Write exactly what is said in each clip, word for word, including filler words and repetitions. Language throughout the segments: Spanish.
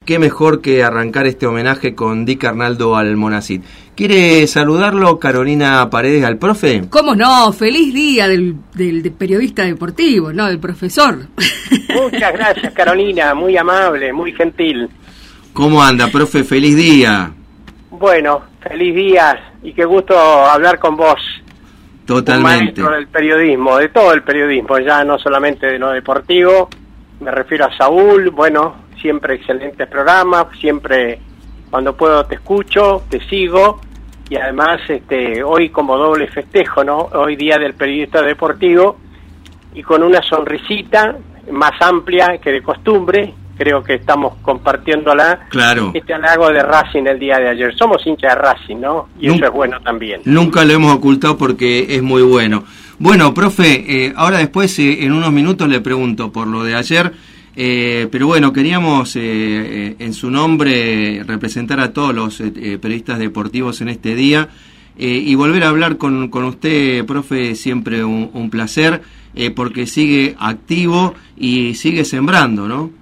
qué mejor que arrancar este homenaje con Dick Arnaldo Almonacid. ¿Quiere saludarlo, Carolina Paredes, al profe? ¿Cómo no? Feliz día del, del, del periodista deportivo, ¿no? Del profesor. Muchas gracias, Carolina, muy amable, muy gentil. ¿Cómo anda, profe? Feliz día. Bueno, feliz día y qué gusto hablar con vos. Totalmente. Un maestro del periodismo, de todo el periodismo, ya no solamente de lo deportivo. Me refiero a Saúl, bueno, siempre excelentes programas, siempre cuando puedo te escucho, te sigo, y además este hoy como doble festejo, ¿no? Hoy día del periodista deportivo, y con una sonrisita más amplia que de costumbre, creo que estamos compartiéndola, claro. Este halago de Racing el día de ayer. Somos hinchas de Racing, ¿no? Y nunca, eso es bueno también. Nunca lo hemos ocultado porque es muy bueno. Bueno, profe, eh, ahora después eh, en unos minutos le pregunto por lo de ayer, eh, pero bueno, queríamos eh, eh, en su nombre representar a todos los eh, periodistas deportivos en este día eh, y volver a hablar con, con usted, profe, siempre un, un placer, eh, porque sigue activo y sigue sembrando, ¿no?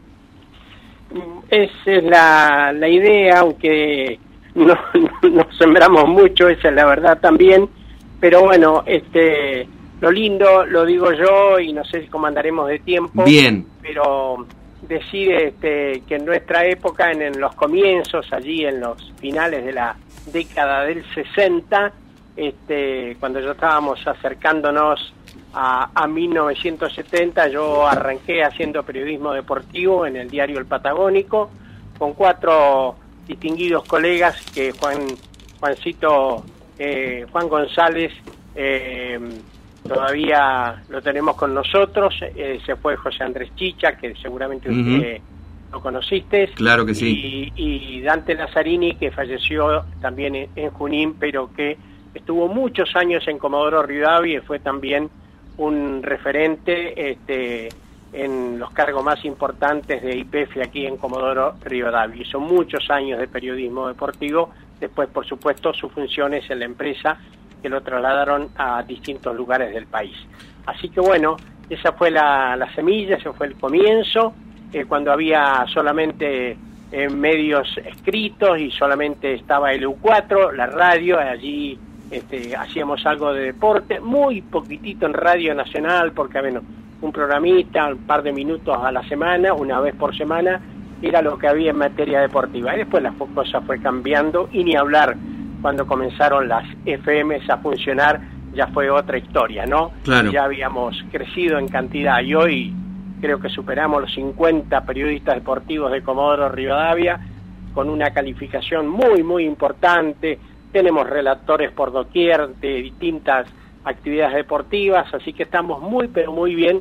Esa es la, la idea, aunque no, no sembramos mucho, esa es la verdad también, pero bueno, este lo lindo, lo digo yo, y no sé cómo andaremos de tiempo. Bien. Pero decir este, que en nuestra época, en, en los comienzos, allí en los finales de la década del sesenta, este, cuando ya estábamos acercándonos a, a mil novecientos setenta, yo arranqué haciendo periodismo deportivo en el diario El Patagónico, con cuatro distinguidos colegas, que Juan Juancito, eh, Juan González, eh, todavía lo tenemos con nosotros, eh, se fue José Andrés Chicha, que seguramente uh-huh. usted lo conociste. Claro que sí. Y, y Dante Lazzarini, que falleció también en, en Junín, pero que estuvo muchos años en Comodoro Rivadavia y fue también un referente este, en los cargos más importantes de Y P F aquí en Comodoro Rivadavia. Hizo muchos años de periodismo deportivo, después por supuesto sus funciones en la empresa que lo trasladaron a distintos lugares del país. Así que bueno, esa fue la, la semilla, ese fue el comienzo, eh, cuando había solamente eh, medios escritos y solamente estaba el U cuatro, la radio, allí este, hacíamos algo de deporte, muy poquitito en Radio Nacional, porque bueno, un programita, un par de minutos a la semana, una vez por semana, era lo que había en materia deportiva. Y después la cosa fue cambiando, y ni hablar cuando comenzaron las F Ms a funcionar, ya fue otra historia, ¿no? Claro. Ya habíamos crecido en cantidad y hoy creo que superamos los cincuenta periodistas deportivos de Comodoro Rivadavia, con una calificación muy, muy importante. Tenemos relatores por doquier de distintas actividades deportivas, así que estamos muy, pero muy bien.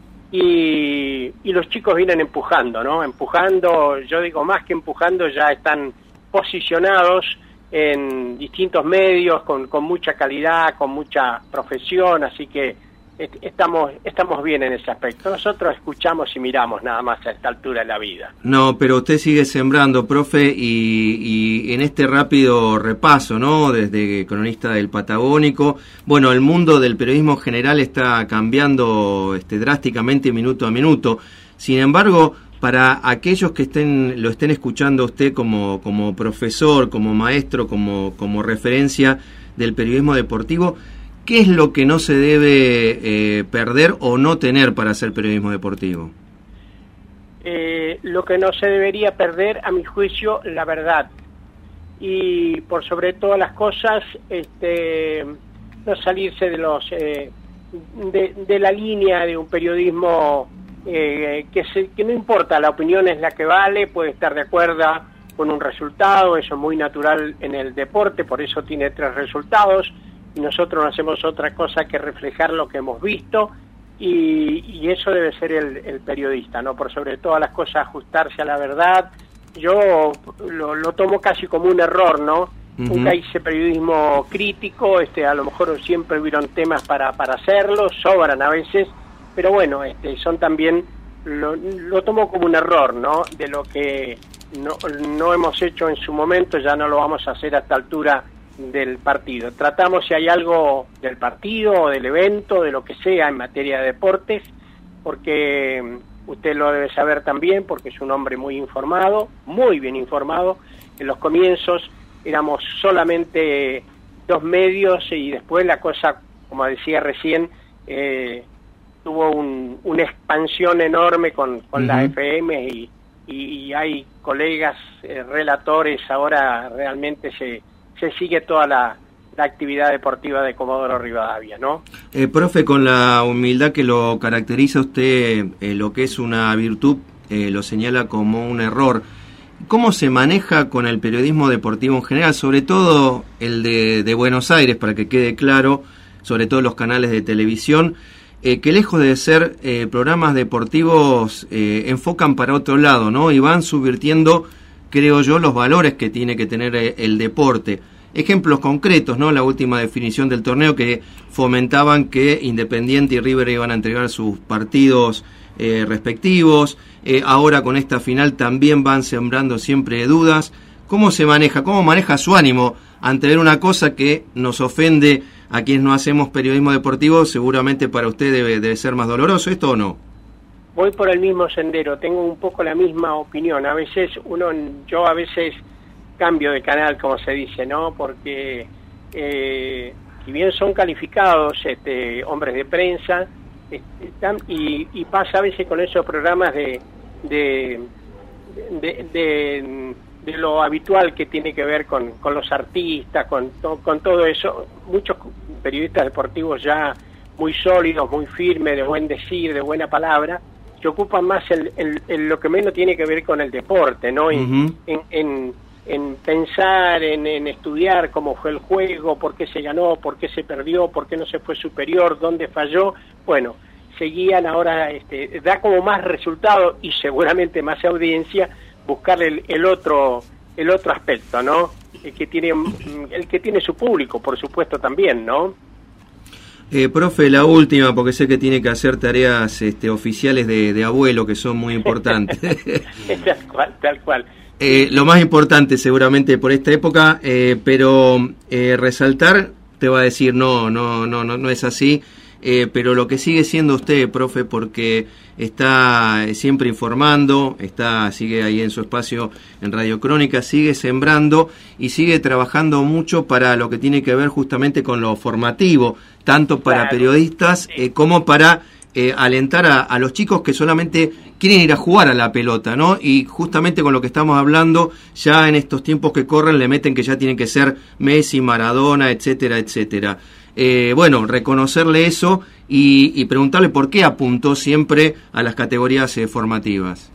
Y, y los chicos vienen empujando, ¿no? Empujando, yo digo más que empujando, ya están posicionados en distintos medios, con, con mucha calidad, con mucha profesión, así que est- estamos estamos bien en ese aspecto. Nosotros escuchamos y miramos nada más a esta altura de la vida. No, pero usted sigue sembrando, profe, y, y en este rápido repaso, ¿no?, desde cronista del Patagónico, bueno, el mundo del periodismo general está cambiando este, drásticamente minuto a minuto. Sin embargo, para aquellos que estén lo estén escuchando a usted como, como profesor, como maestro, como, como referencia del periodismo deportivo, ¿qué es lo que no se debe eh, perder o no tener para hacer periodismo deportivo? Eh, lo que no se debería perder, a mi juicio, la verdad. Y por sobre todas las cosas, este, no salirse de los eh, de, de la línea de un periodismo Eh, que, se, que no importa, la opinión es la que vale, puede estar de acuerdo con un resultado, eso es muy natural en el deporte, por eso tiene tres resultados, y nosotros no hacemos otra cosa que reflejar lo que hemos visto, y, y eso debe ser el, el periodista, ¿no? Por sobre todas las cosas, ajustarse a la verdad. Yo lo, lo tomo casi como un error, ¿no? Uh-huh. Nunca hice periodismo crítico, este, a lo mejor siempre hubieron temas para, para hacerlo, sobran a veces, pero bueno, este, son también, lo, lo tomo como un error, ¿no? De lo que no, no hemos hecho en su momento, ya no lo vamos a hacer a esta altura del partido. Tratamos si hay algo del partido o del evento, de lo que sea en materia de deportes, porque usted lo debe saber también porque es un hombre muy informado, muy bien informado. En los comienzos éramos solamente dos medios y después la cosa, como decía recién, eh, tuvo un, una expansión enorme con, con uh-huh. la F M y, y, y hay colegas, eh, relatores, ahora realmente se, se sigue toda la, la actividad deportiva de Comodoro Rivadavia, ¿no? Eh, profe, con la humildad que lo caracteriza usted, eh, lo que es una virtud, eh, lo señala como un error. ¿Cómo se maneja con el periodismo deportivo en general, sobre todo el de, de Buenos Aires, para que quede claro, sobre todo los canales de televisión, eh, que lejos de ser eh, programas deportivos eh, enfocan para otro lado, ¿no? Y van subvirtiendo, creo yo, los valores que tiene que tener eh, el deporte. Ejemplos concretos, ¿no? La última definición del torneo que fomentaban que Independiente y River iban a entregar sus partidos eh, respectivos. Eh, ahora con esta final también van sembrando siempre dudas. ¿Cómo se maneja? ¿Cómo maneja su ánimo ante ver una cosa que nos ofende a quienes no hacemos periodismo deportivo? Seguramente para usted debe, debe ser más doloroso, ¿esto o no? Voy por el mismo sendero, tengo un poco la misma opinión. A veces uno, yo a veces cambio de canal, como se dice, ¿no? Porque eh, si bien son calificados este, hombres de prensa, están, y, y pasa a veces con esos programas de de, de, de, de lo habitual que tiene que ver con, con los artistas, con, to, con todo eso. Muchos periodistas deportivos ya muy sólidos, muy firmes, de buen decir, de buena palabra, se ocupan más en, en, en lo que menos tiene que ver con el deporte, ¿no? En, uh-huh. en, en, en pensar, en, en estudiar cómo fue el juego, por qué se ganó, por qué se perdió, por qué no se fue superior, dónde falló. Bueno, seguían ahora, este, da como más resultado y seguramente más audiencia buscar el, el otro el otro aspecto, ¿no? El que tiene el que tiene su público, por supuesto, también, ¿no? Eh, profe, la última, porque sé que tiene que hacer tareas este, oficiales de, de abuelo, que son muy importantes. Tal cual, tal cual. Eh, lo más importante seguramente por esta época, eh, pero eh, resaltar, te va a decir, no, no, no, no, no es así. Eh, pero lo que sigue siendo usted, profe, porque está siempre informando, está sigue ahí en su espacio en Radio Crónica, sigue sembrando y sigue trabajando mucho para lo que tiene que ver justamente con lo formativo, tanto para claro. periodistas eh, como para eh, alentar a, a los chicos que solamente quieren ir a jugar a la pelota, ¿no? Y justamente con lo que estamos hablando, ya en estos tiempos que corren le meten que ya tienen que ser Messi, Maradona, etcétera, etcétera. Eh, bueno, reconocerle eso y, y preguntarle por qué apuntó siempre a las categorías eh, formativas.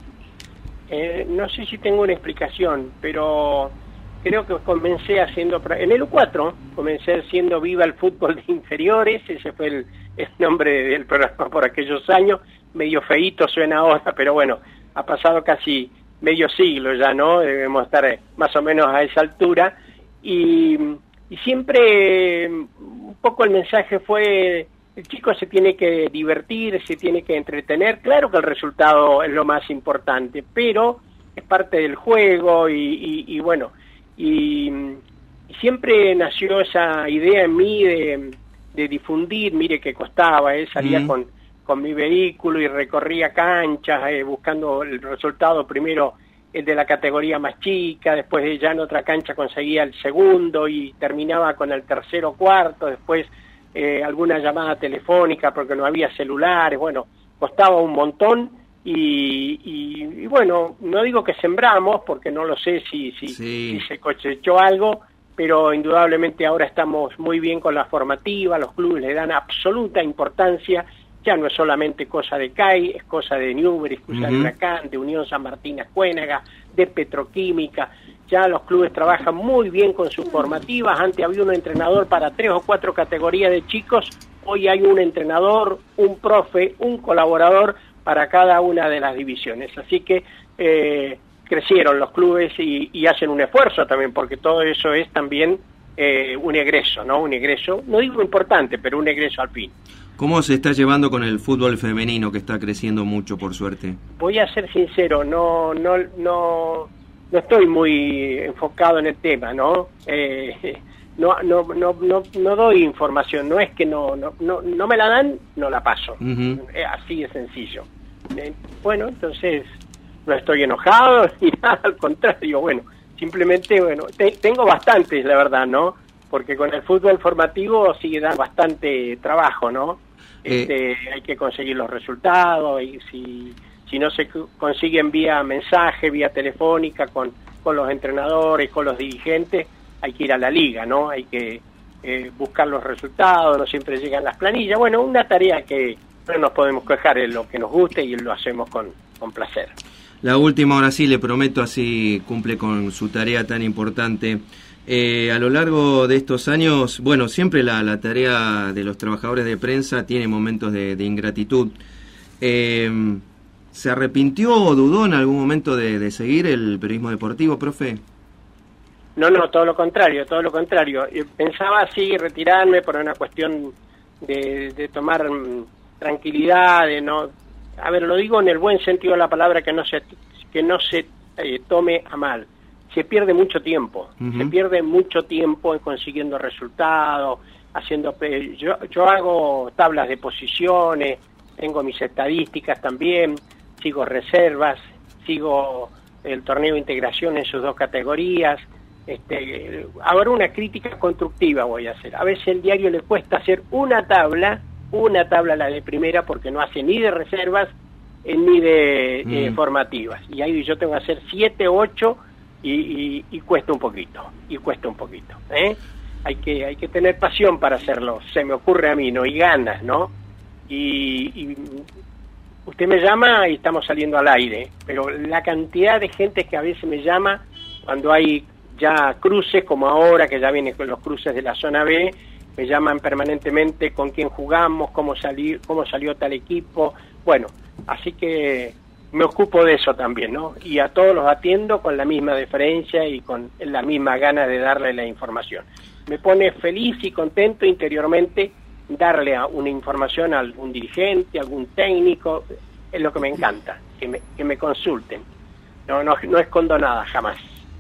Eh, no sé si tengo una explicación, pero creo que comencé haciendo, en el U cuatro, comencé haciendo Viva el Fútbol de Inferiores, ese fue el, el nombre del programa por aquellos años, medio feíto suena ahora, pero bueno, ha pasado casi medio siglo ya, ¿no? Debemos estar más o menos a esa altura, y... Y siempre un poco el mensaje fue, el chico se tiene que divertir, se tiene que entretener, claro que el resultado es lo más importante, pero es parte del juego y, y, y bueno, y, y siempre nació esa idea en mí de, de difundir, mire que costaba, eh, salía mm. con, con mi vehículo y recorría canchas eh, buscando el resultado primero, el de la categoría más chica, después de ya en otra cancha conseguía el segundo y terminaba con el tercero o cuarto, después eh, alguna llamada telefónica porque no había celulares, bueno, costaba un montón y, y, y bueno, no digo que sembramos porque no lo sé si, si, sí. si se cosechó algo, pero indudablemente ahora estamos muy bien con la formativa, los clubes le dan absoluta importancia. Ya no es solamente cosa de C A I, es cosa de Newbery, es cosa uh-huh. de Huracán, de Unión San Martín Ascuénaga, de Petroquímica. Ya los clubes trabajan muy bien con sus formativas. Antes había un entrenador para tres o cuatro categorías de chicos. Hoy hay un entrenador, un profe, un colaborador para cada una de las divisiones. Así que eh, crecieron los clubes y, y hacen un esfuerzo también, porque todo eso es también eh, un egreso, ¿no? Un egreso, no digo importante, pero un egreso al fin. ¿Cómo se está llevando con el fútbol femenino, que está creciendo mucho, por suerte? Voy a ser sincero, no no no no estoy muy enfocado en el tema, ¿no? Eh, no, no no no no doy información, no es que no no no, no me la dan, no la paso. Uh-huh. Así de sencillo. Eh, bueno, entonces no estoy enojado ni nada, al contrario, bueno, simplemente, bueno, te, tengo bastantes, la verdad, ¿no? Porque con el fútbol formativo sigue dando bastante trabajo, ¿no? Este, eh. Hay que conseguir los resultados, y si, si no se consiguen vía mensaje, vía telefónica, con, con los entrenadores, con los dirigentes, hay que ir a la liga, ¿no? Hay que eh, buscar los resultados, no siempre llegan las planillas. Bueno, una tarea que no nos podemos quejar, en lo que nos guste y lo hacemos con, con placer. La última, ahora sí, le prometo, así cumple con su tarea tan importante. Eh, a lo largo de estos años, bueno, siempre la, la tarea de los trabajadores de prensa tiene momentos de, de ingratitud. Eh, ¿Se arrepintió o dudó en algún momento de, de seguir el periodismo deportivo, profe? No, no, todo lo contrario, todo lo contrario. Pensaba así retirarme por una cuestión de, de tomar um, tranquilidad, de no... A ver, lo digo en el buen sentido de la palabra, que no se, que no se eh, tome a mal. Se pierde mucho tiempo, uh-huh. se pierde mucho tiempo en consiguiendo resultados, haciendo... Yo, yo hago tablas de posiciones, tengo mis estadísticas también, sigo reservas, sigo el torneo de integración en sus dos categorías. Este, ahora una crítica constructiva voy a hacer. A veces el diario le cuesta hacer una tabla, una tabla la de primera, porque no hace ni de reservas eh, ni de mm. eh, formativas. Y ahí yo tengo que hacer siete, ocho... Y, y, y cuesta un poquito, y cuesta un poquito, ¿eh? Hay que hay que tener pasión para hacerlo, se me ocurre a mí, ¿no? Y ganas, ¿no? Y, y usted me llama y estamos saliendo al aire, pero la cantidad de gente que a veces me llama cuando hay ya cruces, como ahora, que ya vienen con los cruces de la zona B, me llaman permanentemente con quién jugamos, cómo, salir, cómo salió tal equipo, bueno, así que... me ocupo de eso también, ¿no? Y a todos los atiendo con la misma deferencia y con la misma gana de darle la información. Me pone feliz y contento interiormente darle a una información a algún dirigente, a algún técnico, es lo que me encanta, que me, que me consulten. No, no, no escondo nada, jamás.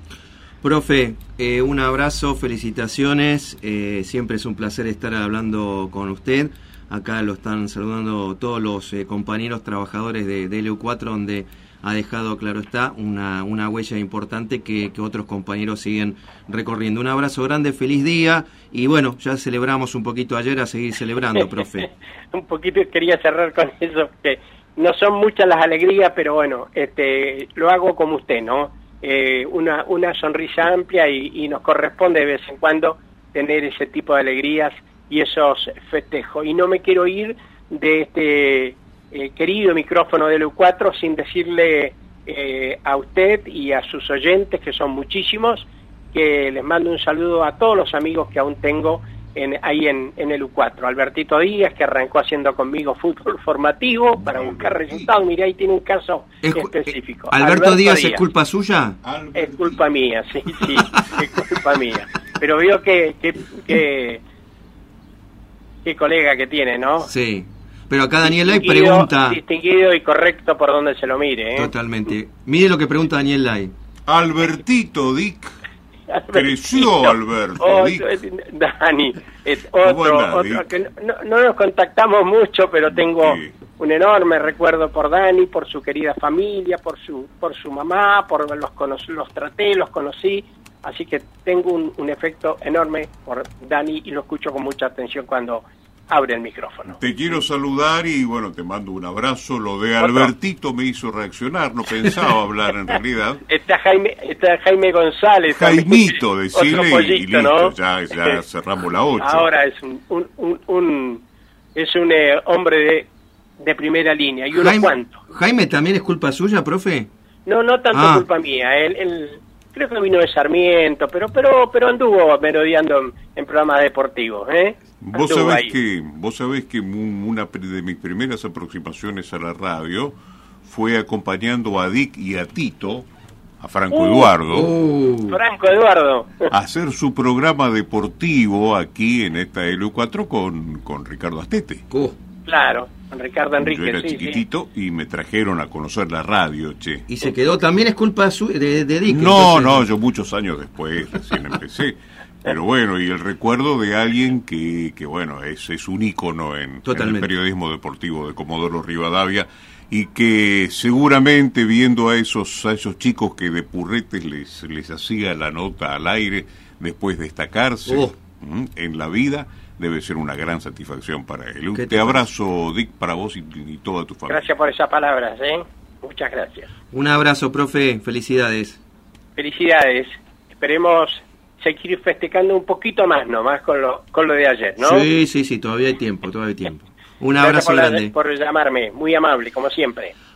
Profe, eh, un abrazo, felicitaciones, eh, siempre es un placer estar hablando con usted. Acá lo están saludando todos los eh, compañeros trabajadores de, de L U cuatro, donde ha dejado, claro está, una, una huella importante que, que otros compañeros siguen recorriendo. Un abrazo grande, feliz día, y bueno, ya celebramos un poquito ayer, a seguir celebrando, profe. Un poquito quería cerrar con eso, que no son muchas las alegrías, pero bueno, este, lo hago como usted, ¿no? Eh, una, una sonrisa amplia y, y nos corresponde de vez en cuando tener ese tipo de alegrías y esos festejos. Y no me quiero ir de este eh, querido micrófono de L U cuatro sin decirle eh, a usted y a sus oyentes, que son muchísimos, que les mando un saludo a todos los amigos que aún tengo en, ahí en, en L U cuatro. Albertito Díaz, que arrancó haciendo conmigo fútbol formativo para buscar resultados. Mira, ahí tiene un caso es, específico. ¿Alberto, Alberto Díaz, Díaz es culpa suya? Es culpa mía, sí, sí, es culpa mía. Pero veo que... que, que qué colega que tiene, ¿no? Sí, pero acá Daniel Lai pregunta... Distinguido y correcto por donde se lo mire, ¿eh? Totalmente. Mire lo que pregunta Daniel Lai. Albertito Dick. Creció Alberto oh, Dick. Dani, es otro, otro que no, no nos contactamos mucho, pero tengo sí. un enorme recuerdo por Dani, por su querida familia, por su por su mamá, por los conocí, los traté, los conocí. Así que tengo un, un efecto enorme por Dani y lo escucho con mucha atención cuando abre el micrófono. Te quiero saludar y bueno, te mando un abrazo. Lo de Albertito me hizo reaccionar, no pensaba hablar en realidad. Está Jaime, está Jaime González. Jaimito, decirle pollito, y listo, ¿no? ya, ya cerramos la ocho. Ahora es un, un, un, un es un eh, hombre de, de primera línea y unos Jaime, cuantos. ¿Jaime también es culpa suya, profe? No, no tanto ah. culpa mía. Él, él creo que vino de Sarmiento, pero pero pero anduvo merodeando en, en programas deportivos, ¿eh? Vos sabés ahí. que vos sabés que una de mis primeras aproximaciones a la radio fue acompañando a Dick y a Tito, a Franco uh, Eduardo, uh, Franco Eduardo, a hacer su programa deportivo aquí en esta L U cuatro con con Ricardo Astete. Uh. Claro, con Ricardo Enrique. Yo era sí, chiquitito sí. y me trajeron a conocer la radio, che. ¿Y se quedó también es culpa su, de, de Dick? No, entonces... no, yo muchos años después recién empecé. Pero bueno, y el recuerdo de alguien que, que bueno, es, es un ícono en, en el periodismo deportivo de Comodoro Rivadavia. y que seguramente viendo a esos a esos chicos que de purretes les, les hacía la nota al aire después de destacarse oh. en la vida, debe ser una gran satisfacción para él. Te, te abrazo, Dick, para vos y, y toda tu familia. Gracias por esas palabras, ¿eh? Muchas gracias. Un abrazo, profe, felicidades. Felicidades. Esperemos seguir festejando un poquito más, nomás con lo, con lo de ayer, ¿no? Sí, sí, sí, todavía hay tiempo, todavía hay tiempo. Un abrazo Gracias por grande. La, por llamarme, muy amable, como siempre.